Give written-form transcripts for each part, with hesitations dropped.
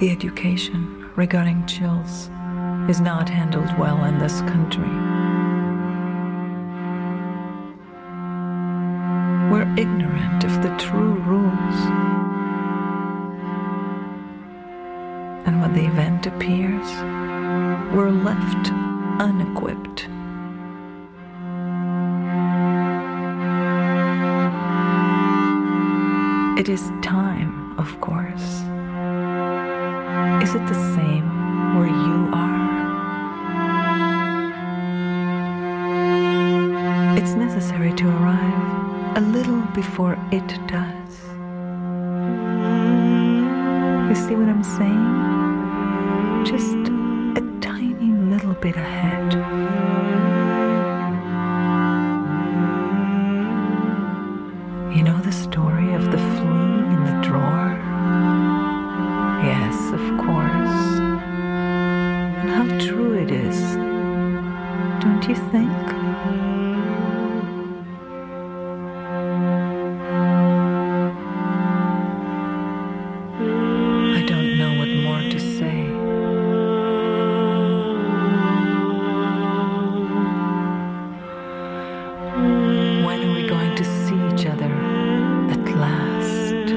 The education regarding chills is not handled well in this country. We're ignorant of the true rules. And when the event appears, we're left unequipped. It is time, of course. Is it the same where you are? It's necessary to arrive a little before it does. You see what I'm saying? Just a tiny little bit ahead. You know the story of the flea in the drawer? Yes, of course. And how true it is, don't you think? I don't know what more to say. When are we going to see each other at last?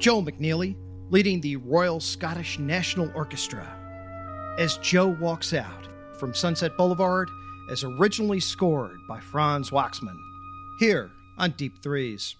Joel McNeely leading the Royal Scottish National Orchestra as Joe walks out from Sunset Boulevard as originally scored by Franz Waxman, here on Deep Threes.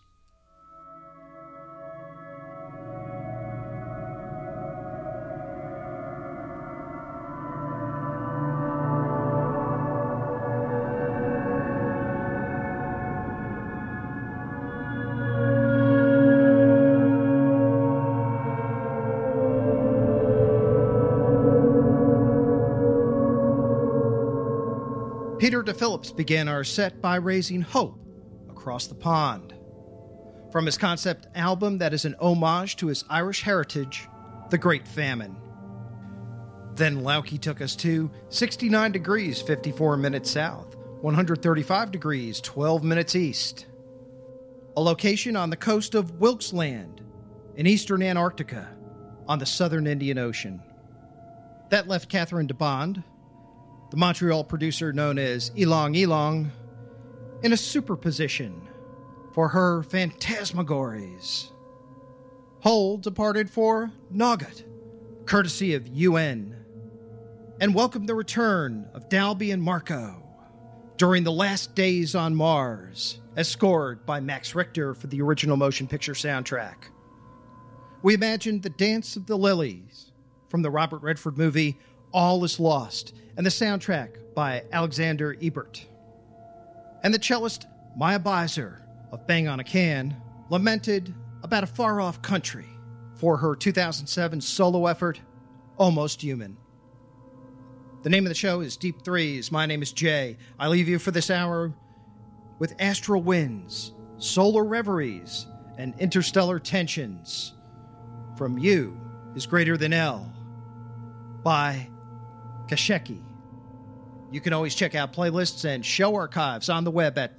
Peter DePhillips began our set by raising hope across the pond. From his concept album that is an homage to his Irish heritage, The Great Famine. Then Lauke took us to 69 degrees 54 minutes south, 135 degrees 12 minutes east. A location on the coast of Wilkes Land in eastern Antarctica on the southern Indian Ocean. That left Catherine de Bond, the Montreal producer known as Elong Elong, in a superposition for her Phantasmagories. Hull departed for Naugat, courtesy of UN, and welcomed the return of Dalby and Marco during the last days on Mars, as scored by Max Richter for the original motion picture soundtrack. We imagined the Dance of the Lilies from the Robert Redford movie All Is Lost, and the soundtrack by Alexander Ebert. And the cellist Maya Beiser of Bang on a Can lamented about a far-off country for her 2007 solo effort, Almost Human. The name of the show is Deep Threes. My name is Jay. I leave you for this hour with Astral Winds, Solar Reveries, and Interstellar Tensions. From You is Greater Than L by Kasheki. You can always check out playlists and show archives on the web at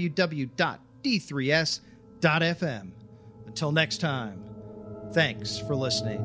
www.d3s.fm. Until next time, thanks for listening.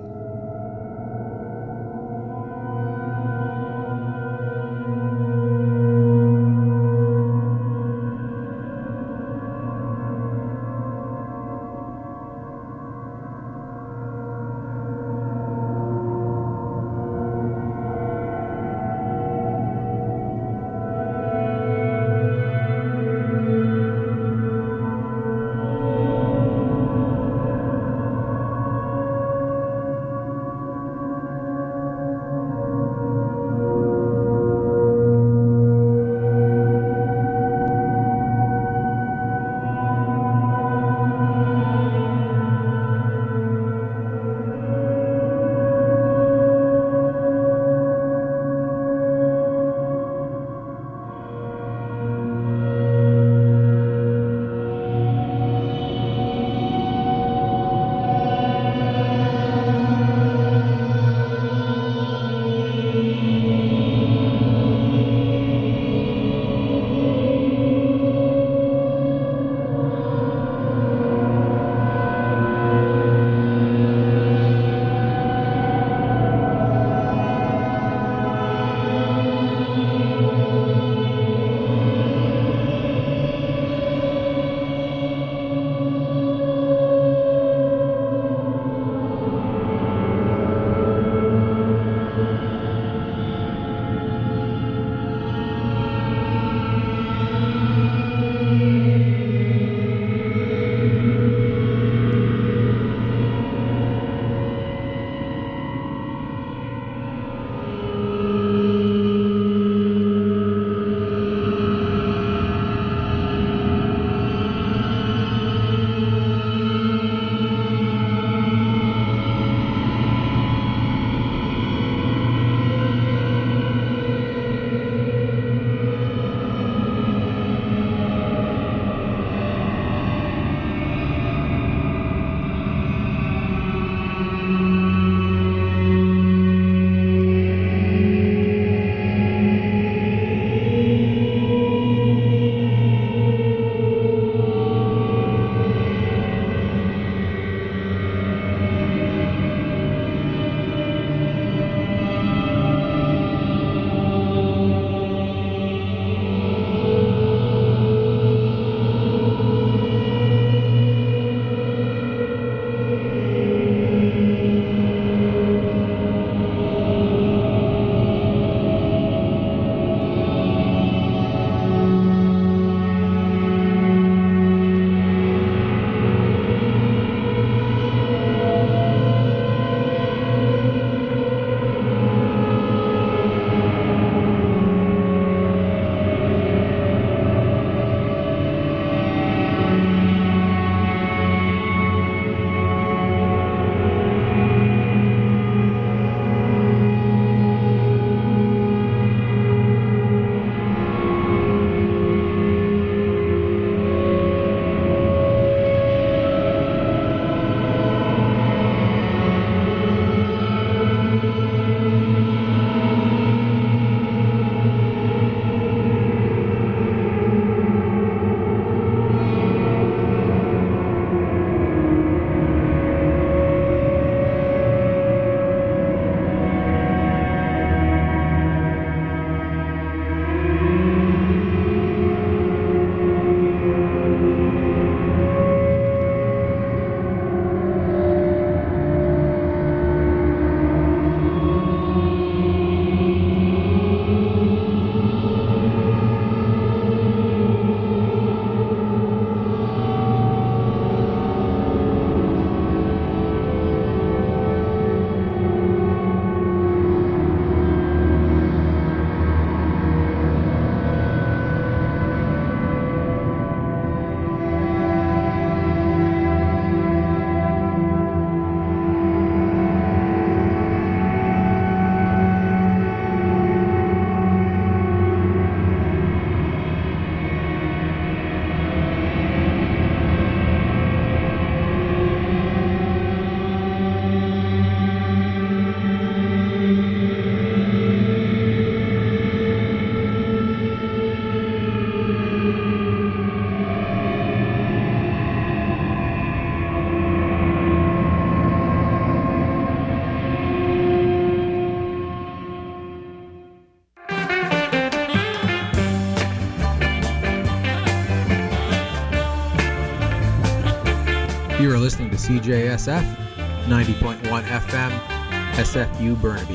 You are listening to CJSF 90.1 FM, SFU Burnaby.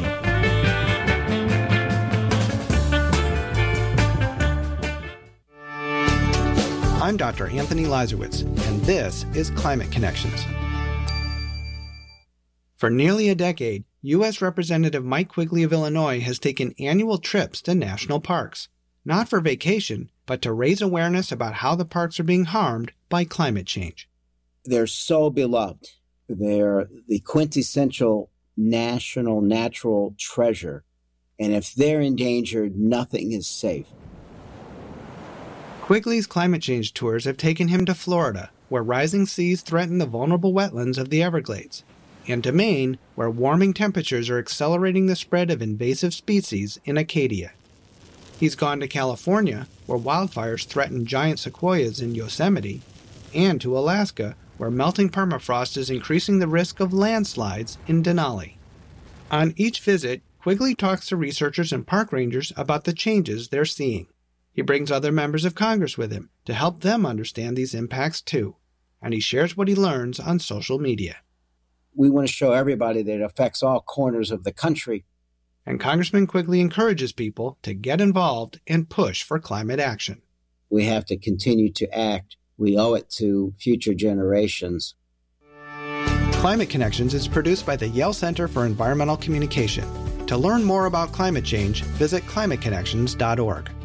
I'm Dr. Anthony Lazarowitz, and this is Climate Connections. For nearly a decade, U.S. Representative Mike Quigley of Illinois has taken annual trips to national parks, not for vacation, but to raise awareness about how the parks are being harmed by climate change. They're so beloved. They're the quintessential national natural treasure. And if they're endangered, nothing is safe. Quigley's climate change tours have taken him to Florida, where rising seas threaten the vulnerable wetlands of the Everglades, and to Maine, where warming temperatures are accelerating the spread of invasive species in Acadia. He's gone to California, where wildfires threaten giant sequoias in Yosemite, and to Alaska, where melting permafrost is increasing the risk of landslides in Denali. On each visit, Quigley talks to researchers and park rangers about the changes they're seeing. He brings other members of Congress with him to help them understand these impacts too, and he shares what he learns on social media. We want to show everybody that it affects all corners of the country. And Congressman Quigley encourages people to get involved and push for climate action. We have to continue to act. We owe it to future generations. Climate Connections is produced by the Yale Center for Environmental Communication. To learn more about climate change, visit climateconnections.org.